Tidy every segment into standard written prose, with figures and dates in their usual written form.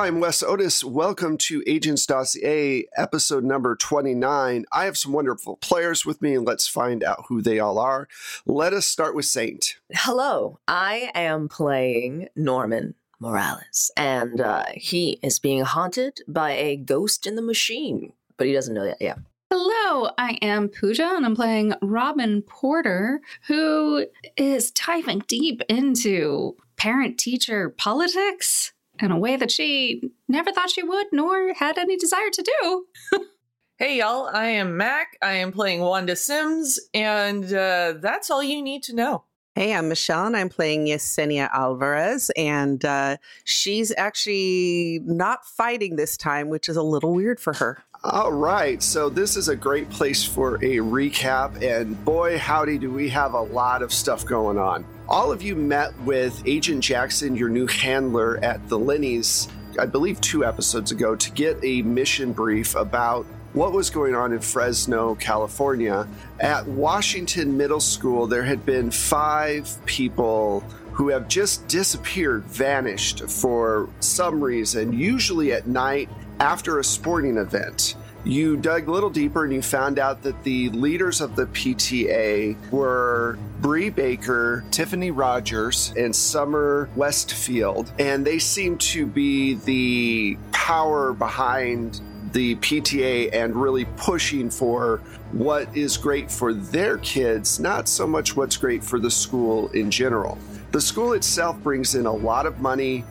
I'm Wes Otis. Welcome to Agents Dossier, episode number 29. I have some wonderful players with me, and let's find out who they all are. Let us start with Saint. Hello, I am playing Norman Morales, and he is being haunted by a ghost in the machine, but he doesn't know that yet. Hello, I am Pooja, and I'm playing Robin Porter, who is diving deep into parent-teacher politics in a way that she never thought she would, nor had any desire to do. Hey y'all, I am Mac. I am playing Wanda Sims, and that's all you need to know. Hey, I'm Michelle, and I'm playing Yesenia Alvarez, and she's actually not fighting this time, which is a little weird for her. All right, so this is a great place for a recap, and boy, howdy, do we have a lot of stuff going on. All of you met with Agent Jackson, your new handler at the Lenny's, I believe 2 episodes ago, to get a mission brief about what was going on in Fresno, California. At Washington Middle School, there had been 5 people who have just disappeared, vanished for some reason, usually at night after a sporting event. You dug a little deeper and you found out that the leaders of the PTA were Bree Baker, Tiffany Rogers, and Summer Westfield, and they seem to be the power behind the PTA and really pushing for what is great for their kids, not so much what's great for the school in general. The school itself brings in a lot of money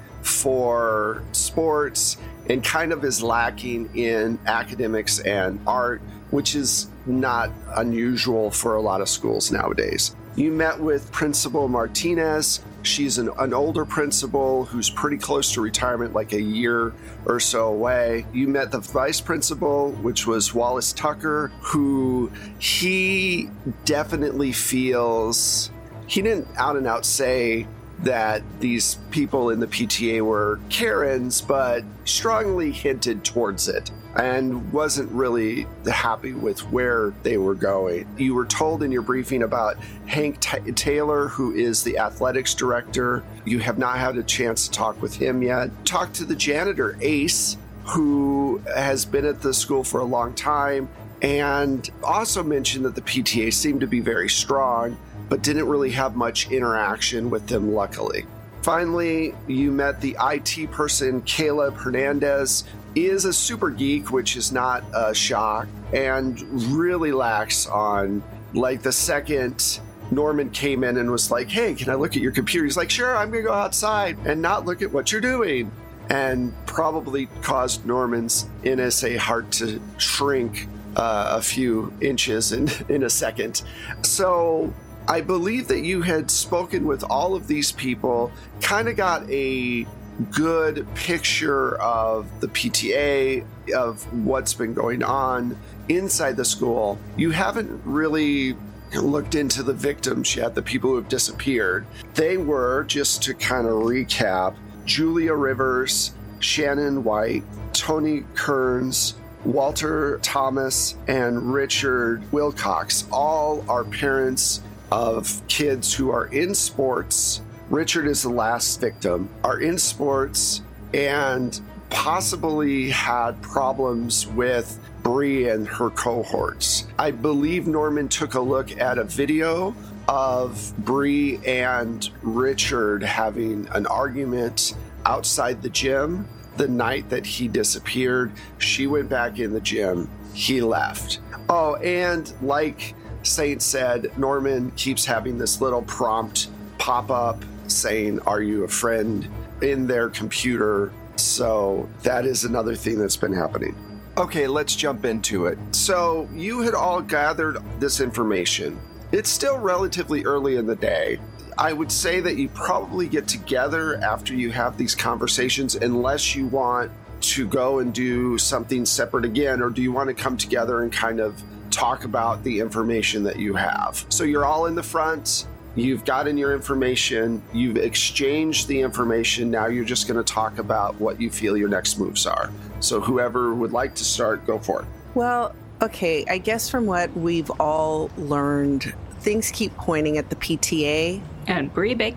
for sports and kind of is lacking in academics and art, which is not unusual for a lot of schools nowadays. You met with Principal Martinez. She's an older principal who's pretty close to retirement, like a year or so away. You met the vice principal, which was Wallace Tucker, who he definitely feels, he didn't out and out say that these people in the PTA were Karens, but strongly hinted towards it and wasn't really happy with where they were going. You were told in your briefing about Hank Taylor, who is the athletics director. You have not had a chance to talk with him yet. Talk to the janitor, Ace, who has been at the school for a long time, and also mentioned that the PTA seemed to be very strong, but didn't really have much interaction with them, luckily. Finally, you met the IT person, Caleb Hernandez. He is a super geek, which is not a shock, and really lacks on, like, the second Norman came in and was like, hey, can I look at your computer? He's like, sure, I'm gonna go outside and not look at what you're doing. And probably caused Norman's NSA heart to shrink a few inches in a second. So I believe that you had spoken with all of these people, kind of got a good picture of the PTA, of what's been going on inside the school. You haven't really looked into the victims yet, the people who have disappeared. They were, just to kind of recap, Julia Rivers, Shannon White, Tony Kearns, Walter Thomas, and Richard Wilcox. All are parents of kids who are in sports. Richard is the last victim, are in sports and possibly had problems with Bree and her cohorts. I believe Norman took a look at a video of Bree and Richard having an argument outside the gym the night that he disappeared. She went back in the gym. He left. Oh, and like Saint said, Norman keeps having this little prompt pop up saying, are you a friend, in their computer. So that is another thing that's been happening. Okay, let's jump into it. So you had all gathered this information. It's still relatively early in the day. I would say that you probably get together after you have these conversations, unless you want to go and do something separate again, or do you want to come together and kind of talk about the information that you have? So you're all in the front, you've gotten your information, you've exchanged the information, now you're just going to talk about what you feel your next moves are. So whoever would like to start, go for it. Well, okay, I guess from what we've all learned, things keep pointing at the PTA. And Bree Baker.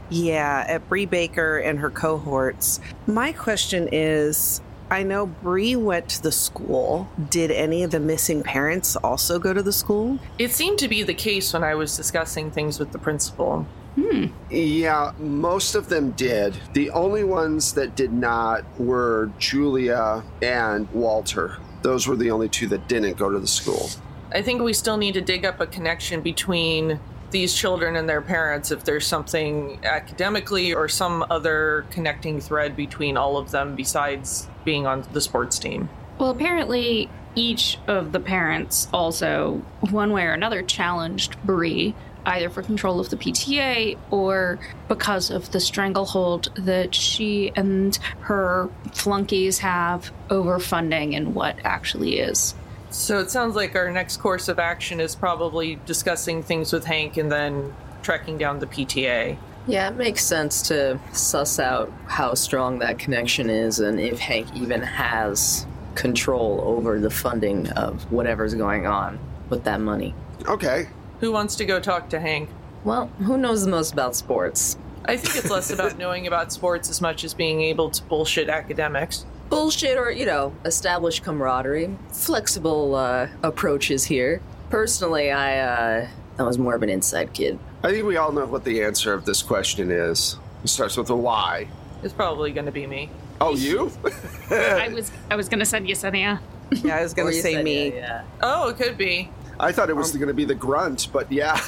Yeah, at Bree Baker and her cohorts. My question is, I know Bree went to the school. Did any of the missing parents also go to the school? It seemed to be the case when I was discussing things with the principal. Yeah, most of them did. The only ones that did not were Julia and Walter. Those were the only two that didn't go to the school. I think we still need to dig up a connection between these children and their parents if there's something academically or some other connecting thread between all of them besides being on the sports team. Well, apparently each of the parents also, one way or another, challenged Bree, either for control of the PTA or because of the stranglehold that she and her flunkies have over funding and what actually is. So it sounds like our next course of action is probably discussing things with Hank and then tracking down the PTA. Yeah, it makes sense to suss out how strong that connection is and if Hank even has control over the funding of whatever's going on with that money. Okay. Who wants to go talk to Hank? Well, who knows the most about sports? I think it's less about knowing about sports as much as being able to bullshit academics. Bullshit or, established camaraderie. Flexible approaches here. Personally, I was more of an inside kid. I think we all know what the answer of this question is. It starts with a Y. It's probably going to be me. Oh, you? I was gonna send Yesenia. Yeah, I was going Or to you say said, me. Yeah. Oh, it could be. I thought it was going to be the grunt, but yeah.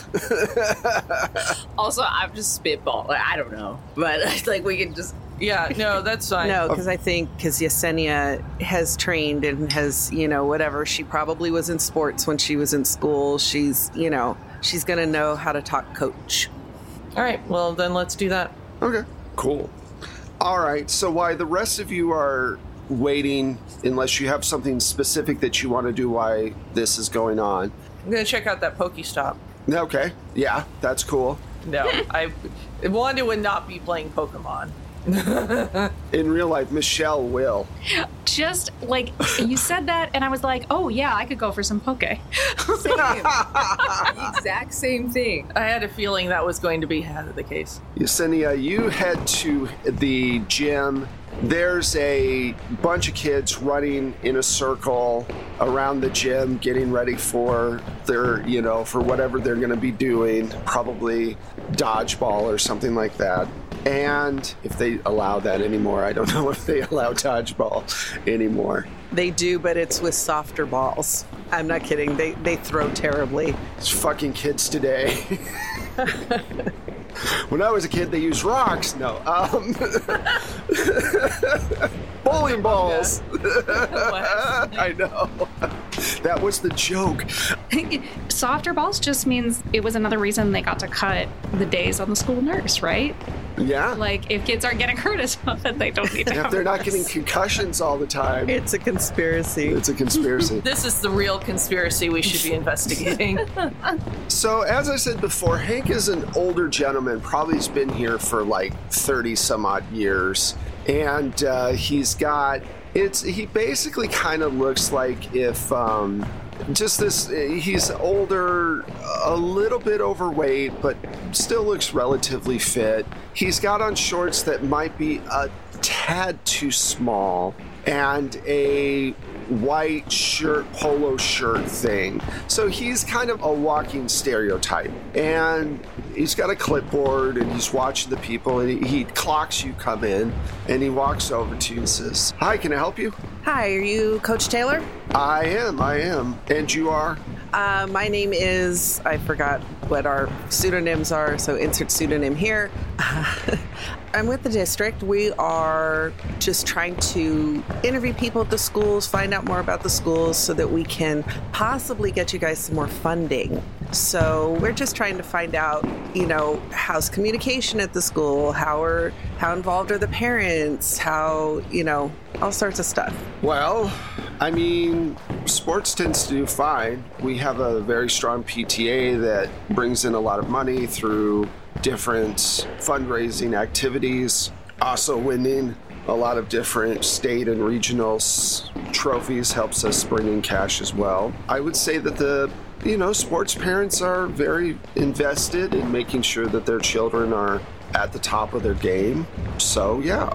Also, I'm just spitball. I don't know. But we can just... Yeah, no, that's fine. No, because I think Yesenia has trained and has, whatever. She probably was in sports when she was in school. She's going to know how to talk coach. All right, well, then let's do that. Okay, cool. All right, so while the rest of you are waiting, unless you have something specific that you want to do while this is going on. I'm going to check out that Pokestop. Okay, yeah, that's cool. No, Wanda would not be playing Pokemon. In real life, Michelle will. Just like you said that, and I was like, oh yeah, I could go for some poke. Exact same thing. I had a feeling that was going to be the case. Yesenia, you head to the gym. There's a bunch of kids running in a circle around the gym, getting ready for their, for whatever they're going to be doing, probably dodgeball or something like that. And if they allow that anymore, I don't know if they allow dodgeball anymore. They do, but it's with softer balls. I'm not kidding. They throw terribly. It's fucking kids today. When I was a kid, they used rocks. No. Bowling balls. I know. That was the joke. Softer balls just means it was another reason they got to cut the days on the school nurse, right? Yeah. Like, if kids aren't getting hurt as often, they don't need to If have they're a not nurse. getting concussions all the time. It's a conspiracy. It's a conspiracy. This is the real conspiracy we should be investigating. So, as I said before, Hank is an older gentleman, probably has been here for like 30 some odd years. And he's got, he basically kind of looks like if, he's older, a little bit overweight, but still looks relatively fit. He's got on shorts that might be a tad too small and a white shirt, polo shirt thing. So he's kind of a walking stereotype. And he's got a clipboard and he's watching the people and he clocks you come in and he walks over to you and says, "Hi, can I help you?" Hi, are you Coach Taylor? I am. And you are? My name is, I forgot what our pseudonyms are, so insert pseudonym here. I'm with the district. We are just trying to interview people at the schools, find out more about the schools so that we can possibly get you guys some more funding. So we're just trying to find out, how's communication at the school? How involved are the parents? How, all sorts of stuff. Well, I mean, sports tends to do fine. We have a very strong PTA that brings in a lot of money through different fundraising activities. Also winning a lot of different state and regional trophies helps us bring in cash as well. I would say that the sports parents are very invested in making sure that their children are at the top of their game. So, yeah.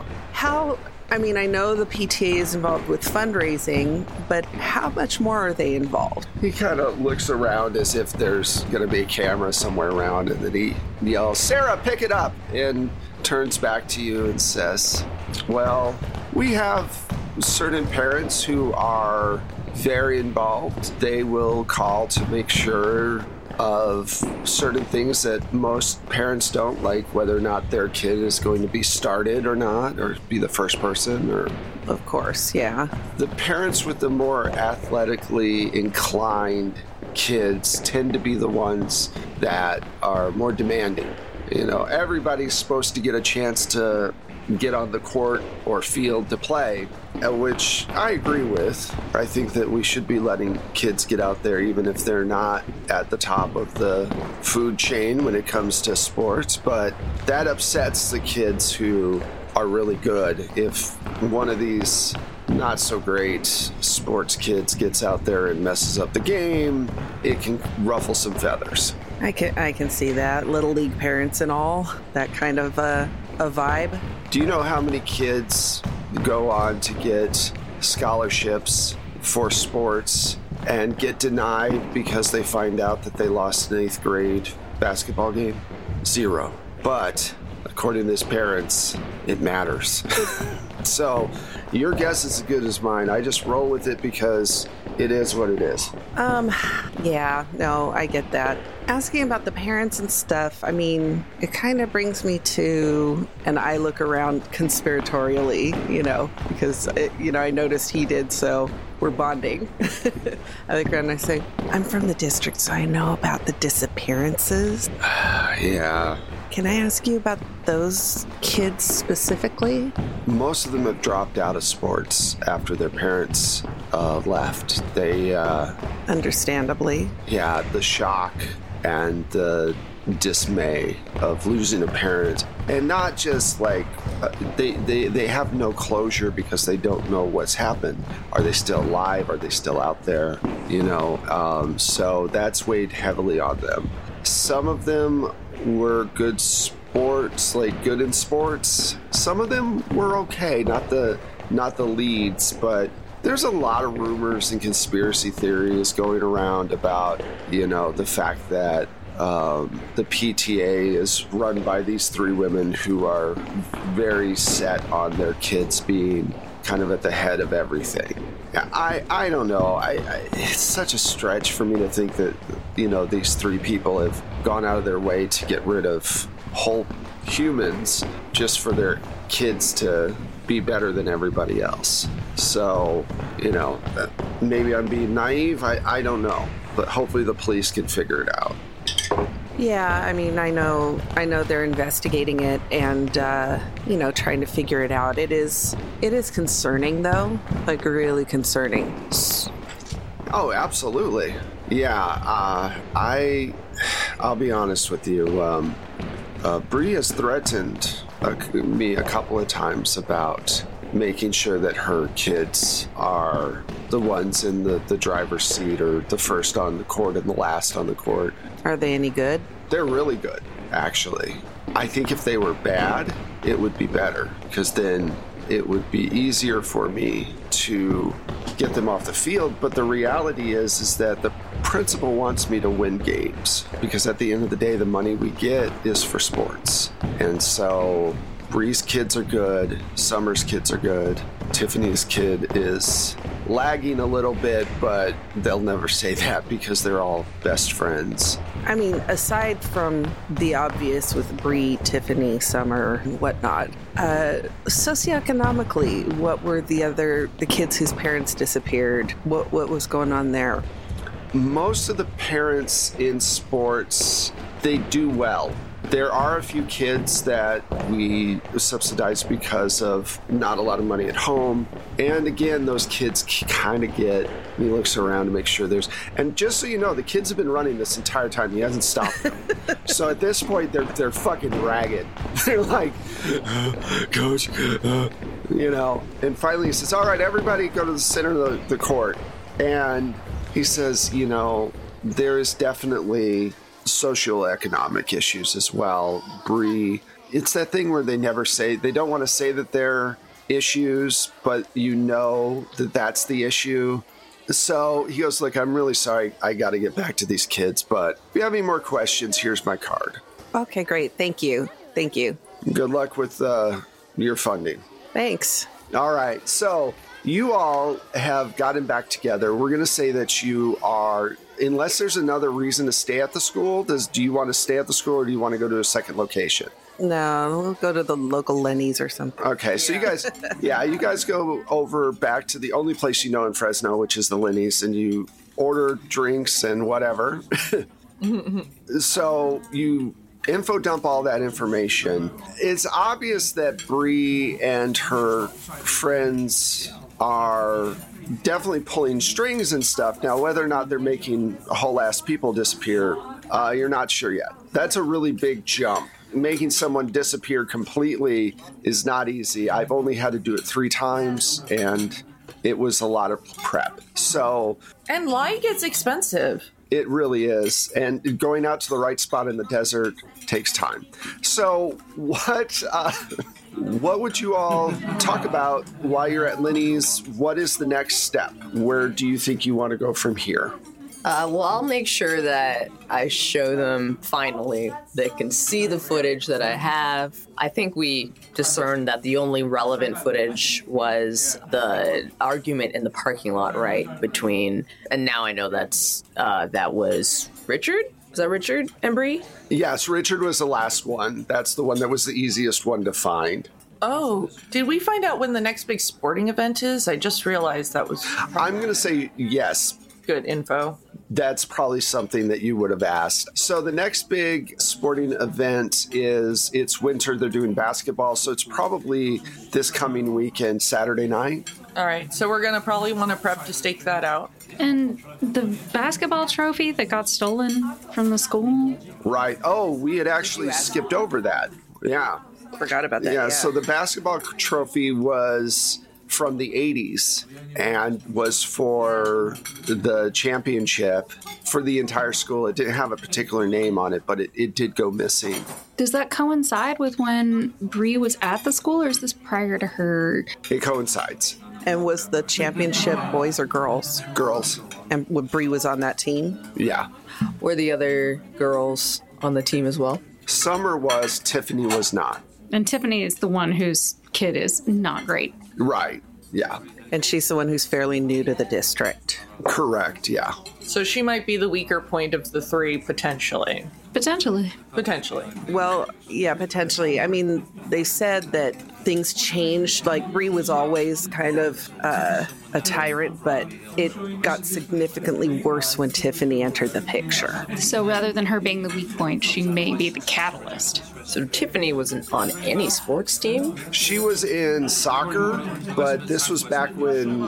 I know the PTA is involved with fundraising, but how much more are they involved? He kind of looks around as if there's going to be a camera somewhere around, and then he yells, "Sarah, pick it up!" and turns back to you and says, "Well, we have certain parents who are very involved. They will call to make sure of certain things that most parents don't, like whether or not their kid is going to be started or not, or be the first person, or..." Of course, yeah. The parents with the more athletically inclined kids tend to be the ones that are more demanding. Everybody's supposed to get a chance to get on the court or field to play, which I agree with. I think that we should be letting kids get out there even if they're not at the top of the food chain when it comes to sports, but that upsets the kids who are really good. If one of these not so great sports kids gets out there and messes up the game, it can ruffle some feathers. I can see that. Little league parents and all, that kind of a vibe. Do you know how many kids go on to get scholarships for sports and get denied because they find out that they lost an 8th grade basketball game? 0. But according to his parents, it matters. So your guess is as good as mine. I just roll with it because it is what it is. Yeah, no, I get that. Asking about the parents and stuff, it kind of brings me to, and I look around conspiratorially, because, I noticed he did, so we're bonding. I look around and I say, I'm from the district, so I know about the disappearances. Yeah. Can I ask you about those kids specifically? Most of them have dropped out of sports after their parents left. They... Understandably. Yeah, the shock and the dismay of losing a parent, and not just like they have no closure because they don't know what's happened. Are they still alive? Are they still out there? So that's weighed heavily on them. Some of them were good good in sports. Some of them were okay, not the leads, but there's a lot of rumors and conspiracy theories going around about, the fact that the PTA is run by these 3 women who are very set on their kids being kind of at the head of everything. I don't know. It's such a stretch for me to think that, these 3 people have gone out of their way to get rid of whole humans just for their kids to be better than everybody else. So, maybe I'm being naive. I don't know. But hopefully the police can figure it out. Yeah, I know they're investigating it and, trying to figure it out. It is concerning, though, like really concerning. Oh, absolutely. Yeah, I'll be honest with you. Bree has threatened me a couple of times about making sure that her kids are the ones in the driver's seat, or the first on the court and the last on the court. Are they any good? They're really good, actually. I think if they were bad, it would be better, because then it would be easier for me to get them off the field. But the reality is that the principal wants me to win games, because at the end of the day, the money we get is for sports. And so Bree's kids are good, Summer's kids are good, Tiffany's kid is lagging a little bit, but they'll never say that because they're all best friends. Aside from the obvious with Bree, Tiffany, Summer, and whatnot, socioeconomically, what were the kids whose parents disappeared? What was going on there? Most of the parents in sports, they do well. There are a few kids that we subsidize because of not a lot of money at home. And again, those kids kind of get, he looks around to make sure there's, and just so you know, the kids have been running this entire time. He hasn't stopped them. So at this point, they're fucking ragged. They're like, Coach, and finally he says, all right, everybody go to the center of the court. And he says, there is definitely socioeconomic issues as well. Bree it's that thing where they don't want to say that they're issues, but that that's the issue. So he goes, look, I'm really sorry. I got to get back to these kids, but if you have any more questions, here's my card. Okay, great. Thank you. Good luck with your funding. Thanks. All right. So you all have gotten back together. We're going to say that you are, unless there's another reason to stay at the school, do you want to stay at the school or do you want to go to a second location? No, we'll go to the local Lenny's or something. Okay, so you guys go over back to the only place you know in Fresno, which is the Lenny's, and you order drinks and whatever. So you info dump all that information. It's obvious that Bree and her friends are definitely pulling strings and stuff. Now, whether or not they're making whole ass people disappear, you're not sure yet. That's a really big jump. Making someone disappear completely is not easy. I've only had to do it 3 times, and it was a lot of prep. And lying gets expensive. It really is. And going out to the right spot in the desert takes time. So what would you all talk about while you're at Lenny's? What is the next step? Where do you think you want to go from here? Well, I'll make sure that I show them finally. They can see the footage that I have. I think we discerned that the only relevant footage was the argument in the parking lot, right? And now I know that was Richard? Was that Richard and Bree? Yes, Richard was the last one. That's the one that was the easiest one to find. Oh, did we find out when the next big sporting event is? I just realized that was... I'm going to say yes. Good info. That's probably something that you would have asked. So the next big sporting event it's winter. They're doing basketball. So it's probably this coming weekend, Saturday night. All right. So we're going to probably want to prep to stake that out. And the basketball trophy that got stolen from the school? Right. Oh, we had actually skipped over that. Yeah. Forgot about that. Yeah. So the basketball trophy was from the 80s and was for the championship for the entire school. It didn't have a particular name on it, but it did go missing. Does that coincide with when Bree was at the school, or is this prior to her? It coincides. And was the championship boys or girls? Girls. And when Bree was on that team? Yeah. Were the other girls on the team as well? Summer was, Tiffany was not. And Tiffany is the one whose kid is not great. Right, yeah. And she's the one who's fairly new to the district. Correct, yeah. So she might be the weaker point of the 3, potentially. Potentially. Well, yeah, potentially. I mean, they said that things changed. Like, Bree was always kind of a tyrant, but it got significantly worse when Tiffany entered the picture. So rather than her being the weak point, she may be the catalyst. So Tiffany wasn't on any sports team? She was in soccer, but this was back when,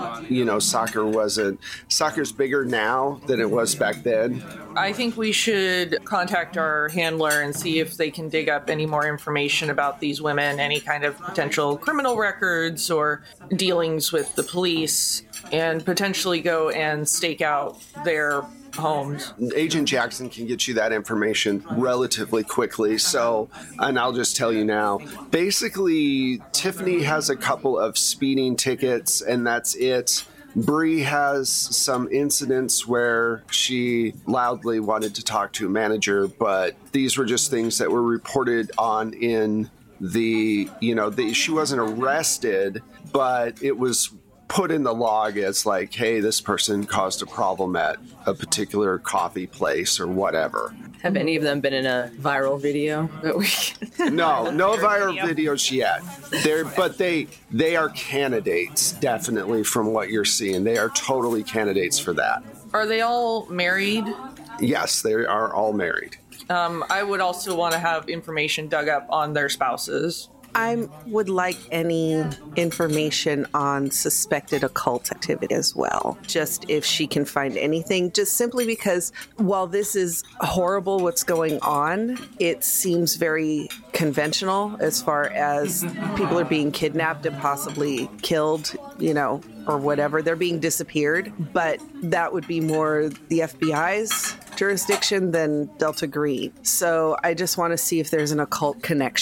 soccer's bigger now than it was back then. I think we should contact our handler and see if they can dig up any more information about these women, any kind of potential criminal records or dealings with the police, and potentially go and stake out their homes. Agent Jackson can get you that information relatively quickly. And I'll just tell you now, basically, Tiffany has a couple of speeding tickets, and that's it. Bree has some incidents where she loudly wanted to talk to a manager, but these were just things that were reported on in she wasn't arrested, but it was put in the log as like, hey, this person caused a problem at a particular coffee place or whatever. Have any of them been in a viral video? No viral videos yet. But they are candidates, definitely, from what you're seeing. They are totally candidates for that. Are they all married? Yes, they are all married. I would also want to have information dug up on their spouses. I would like any information on suspected occult activity as well. Just if she can find anything, just simply because while this is horrible what's going on, it seems very conventional as far as people are being kidnapped and possibly killed, or whatever. They're being disappeared, but that would be more the FBI's jurisdiction than Delta Green. So I just want to see if there's an occult connection.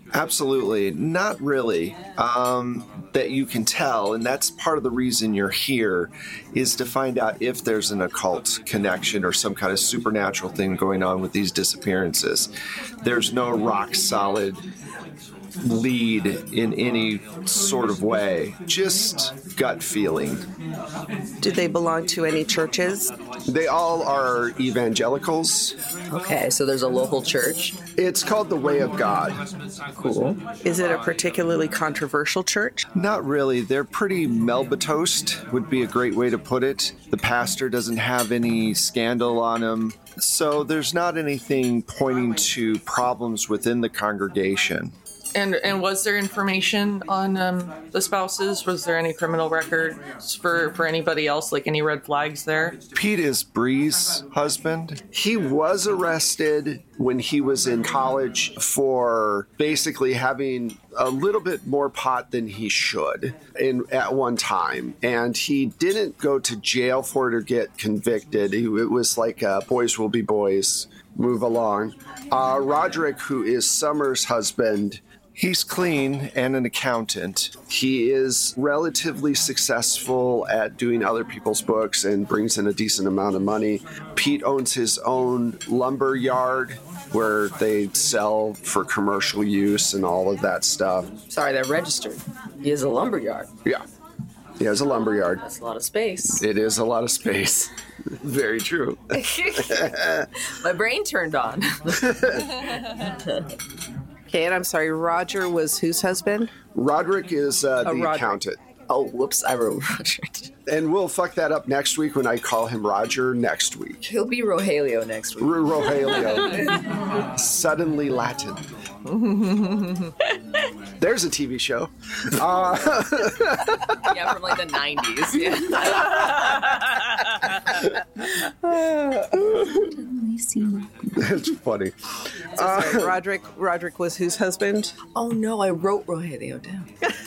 Absolutely. Not really. That you can tell, and that's part of the reason you're here, is to find out if there's an occult connection or some kind of supernatural thing going on with these disappearances. There's no rock solid lead in any sort of way, just gut feeling. Do they belong to any churches? They all are evangelicals. Okay, so there's a local church. It's called the Way of God. Cool. Is it a particularly controversial church? Not really. They're pretty melbatosed, would be a great way to put it. The pastor doesn't have any scandal on him, so there's not anything pointing to problems within the congregation. And was there information on the spouses? Was there any criminal records for anybody else, like any red flags there? Pete is Bree's husband. He was arrested when he was in college for basically having a little bit more pot than he should at one time. And he didn't go to jail for it or get convicted. It was like boys will be boys, move along. Roderick, who is Summer's husband, he's clean and an accountant. He is relatively successful at doing other people's books and brings in a decent amount of money. Pete owns his own lumber yard where they sell for commercial use and all of that stuff. Sorry, they're registered. He has a lumberyard. Yeah, he has a lumber yard. That's a lot of space. It is a lot of space. Very true. My brain turned on. Okay, and I'm sorry, Roger was whose husband? Roderick is the accountant. Oh, whoops, I wrote Roger. And we'll fuck that up next week when I call him Roger next week. He'll be Rogelio next week. Rogelio. Suddenly Latin. There's a TV show. Yeah, from like the 90s. Yeah. It's funny. Sorry, Roderick was whose husband? Oh no, I wrote Rogelio down.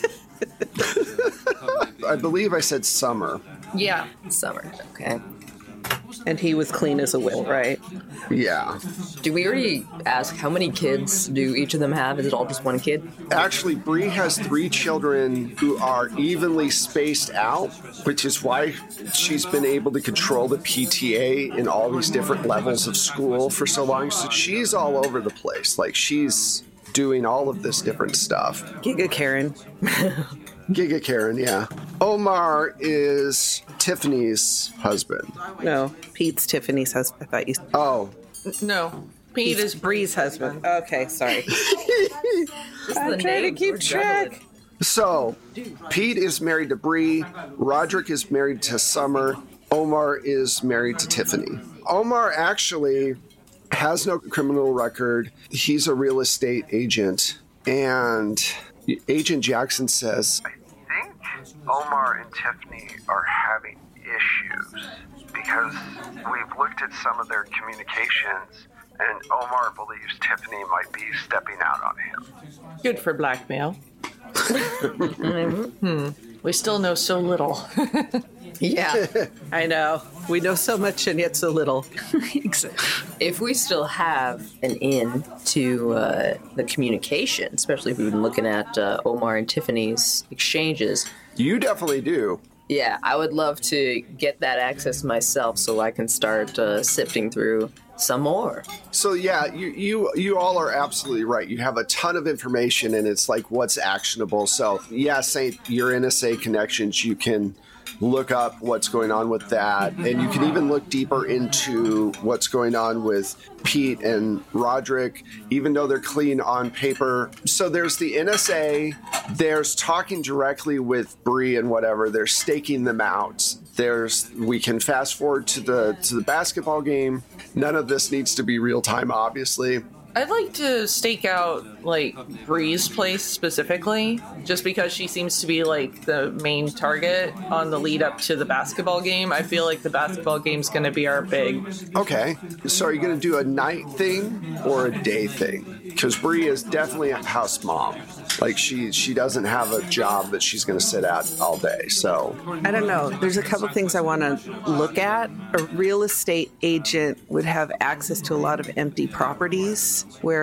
I believe I said Summer. Yeah. Summer, okay. And he was clean as a whistle, right? Yeah. Do we already ask how many kids do each of them have? Is it all just one kid? Actually, Bree has 3 children who are evenly spaced out, which is why she's been able to control the PTA in all these different levels of school for so long. So she's all over the place. Like, she's doing all of this different stuff. Giga Karen. Giga Karen, yeah. Omar is Tiffany's husband. No, Pete's Tiffany's husband. I thought you. Oh. No. Pete is Bree's husband. Okay, sorry. I'm trying to keep track. So, Pete is married to Bree. Roderick is married to Summer. Omar is married to Tiffany. Omar actually has no criminal record. He's a real estate agent. And Agent Jackson says, I think Omar and Tiffany are having issues because we've looked at some of their communications and Omar believes Tiffany might be stepping out on him. good for blackmail. We still know so little. Yeah. I know. We know so much and yet so little. If we still have an in to the communication, especially if we've been looking at Omar and Tiffany's exchanges. you definitely do. Yeah, I would love to get that access myself so I can start sifting through some more. So yeah, you all are absolutely right. You have a ton of information and it's like what's actionable. So yeah, Saint, your NSA connections, you can look up what's going on with that. And you can even look deeper into what's going on with Pete and Roderick, even though they're clean on paper. So there's the NSA, there's talking directly with Bree and whatever, they're staking them out. We can fast forward to the basketball game. None of this needs to be real time, obviously. I'd like to stake out, like, Bree's place specifically, just because she seems to be, like, the main target on the lead up to the basketball game. I feel like the basketball game's going to be our big... Okay, so are you going to do a night thing or a day thing? Because Bree is definitely a house mom. Like, she doesn't have a job that she's going to sit at all day, so... I don't know. There's a couple things I want to look at. A real estate agent would have access to a lot of empty properties where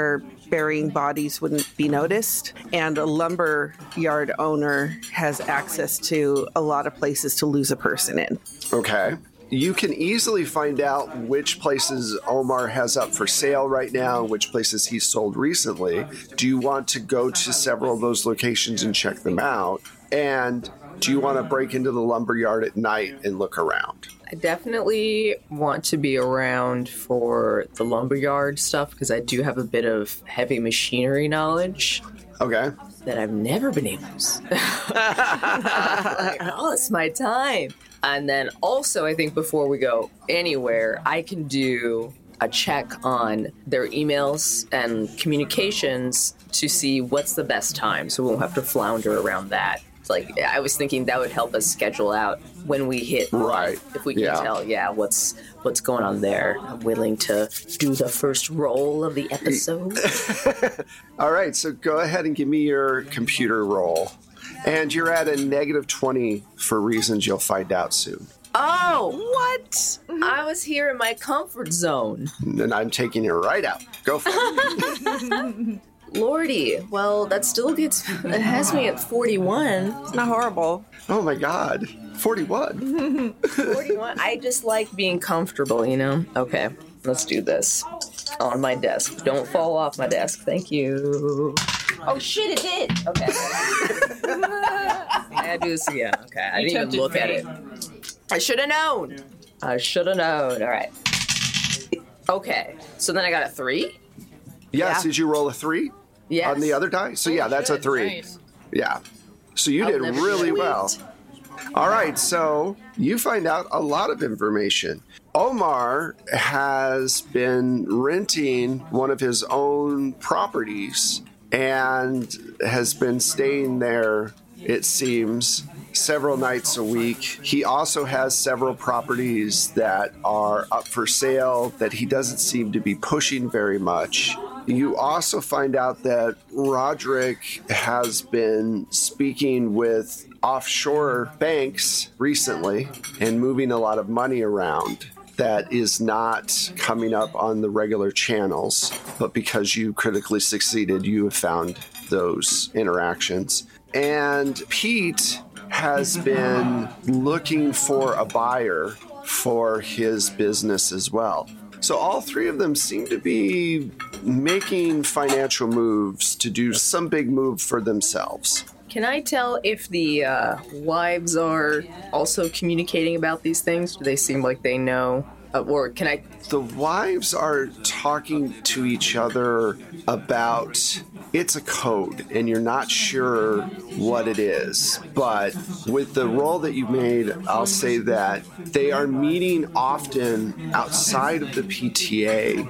burying bodies wouldn't be noticed. And a lumber yard owner has access to a lot of places to lose a person in. Okay. You can easily find out which places Omar has up for sale right now, which places he's sold recently. Do you want to go to several of those locations and check them out? And do you want to break into the lumberyard at night and look around? I definitely want to be around for the lumberyard stuff because I do have a bit of heavy machinery knowledge. Okay. That I've never been able to. Like, oh, it's my time. And then also, I think before we go anywhere, I can do a check on their emails and communications to see what's the best time, so we won't have to flounder around that. It's like, I was thinking that would help us schedule out when we hit, right? If we can tell, what's going on there. I'm willing to do the first roll of the episode. All right, so go ahead and give me your computer roll. And you're at a -20 for reasons you'll find out soon. Oh, what? I was here in my comfort zone. And I'm taking it right out. Go for it. Lordy, well, that still it has me at 41. It's not horrible. Oh my God, 41. 41. I just like being comfortable, you know? Okay, let's do this. On my desk. Don't fall off my desk. Thank you. Oh shit, it did. Okay. I do this again. Okay, I didn't even look at it. I should have known. All right. Okay, so then I got a 3. Yes, did you roll a 3? Yes. On the other die? So yeah, that's a 3. Nice. Yeah. So you did really well. All right, so you find out a lot of information. Omar has been renting one of his own properties and has been staying there, it seems, several nights a week. He also has several properties that are up for sale that he doesn't seem to be pushing very much. You also find out that Roderick has been speaking with offshore banks recently and moving a lot of money around that is not coming up on the regular channels, but because you critically succeeded, you have found those interactions. And Pete has been looking for a buyer for his business as well. So all three of them seem to be making financial moves to do some big move for themselves. Can I tell if the wives are also communicating about these things? Do they seem like they know? Or can I... The wives are talking to each other about it's a code and you're not sure what it is. But with the roll that you made, I'll say that they are meeting often outside of the PTA,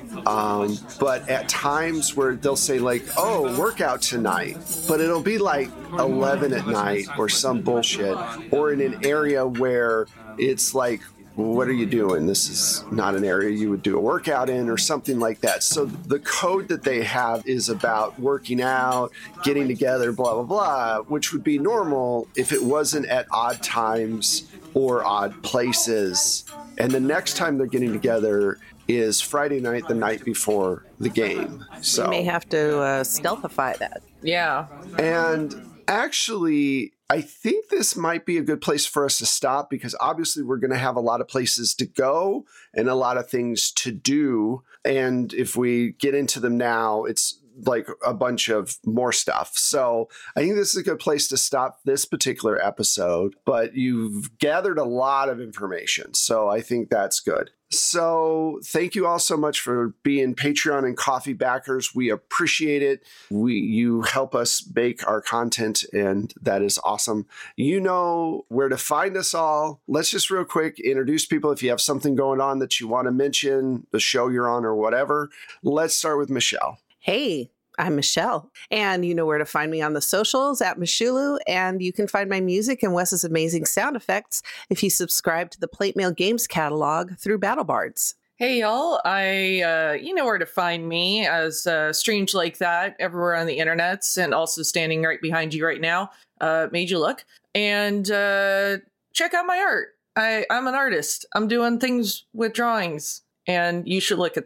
but at times where they'll say like, oh, workout tonight, but it'll be like 11 at night or some bullshit, or in an area where it's like, what are you doing? This is not an area you would do a workout in or something like that. So the code that they have is about working out, getting together, blah, blah, blah, which would be normal if it wasn't at odd times or odd places. And the next time they're getting together is Friday night, the night before the game. So We may have to stealthify that. Yeah. And actually, I think this might be a good place for us to stop because obviously we're going to have a lot of places to go and a lot of things to do. And if we get into them now, it's like a bunch of more stuff. So I think this is a good place to stop this particular episode, but you've gathered a lot of information. So I think that's good. So thank you all so much for being Patreon and Coffee backers. We appreciate it. You help us make our content, and that is awesome. You know where to find us all. Let's just real quick introduce people. If you have something going on that you want to mention, the show you're on or whatever, let's start with Michelle. Hey, I'm Michelle, and you know where to find me on the socials at Michulu, and you can find my music and Wes's amazing sound effects if you subscribe to the Plate Mail Games catalog through BattleBards. Hey, y'all. You know where to find me as Strange Like That everywhere on the internets, and also standing right behind you right now. Made you look. And check out my art. I'm an artist. I'm doing things with drawings, and you should look at them.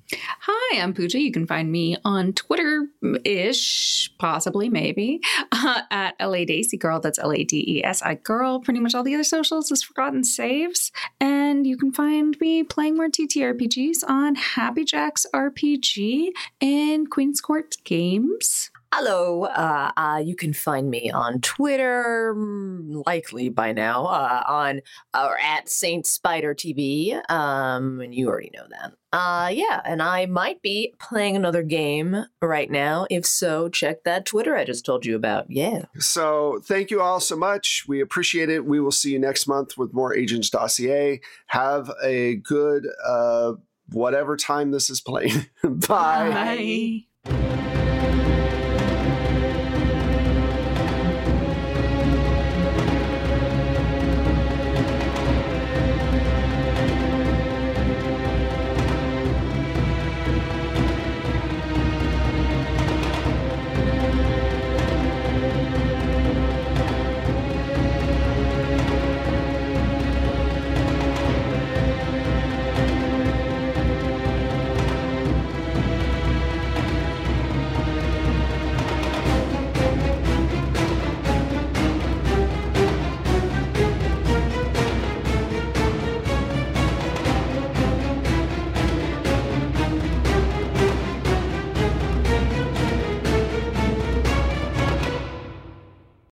Hi, I'm Pooja. You can find me on Twitter-ish, possibly, maybe, at LA Daisy Girl. That's LADESI Girl. Pretty much all the other socials is Forgotten Saves. And you can find me playing more TTRPGs on Happy Jacks RPG and Queen's Court Games. Hello, you can find me on Twitter, likely by now, or at Saint Spider TV, and you already know that. Yeah, and I might be playing another game right now. If so, check that Twitter I just told you about. Yeah. So thank you all so much. We appreciate it. We will see you next month with more Agents Dossier. Have a good whatever time this is playing. Bye. Bye.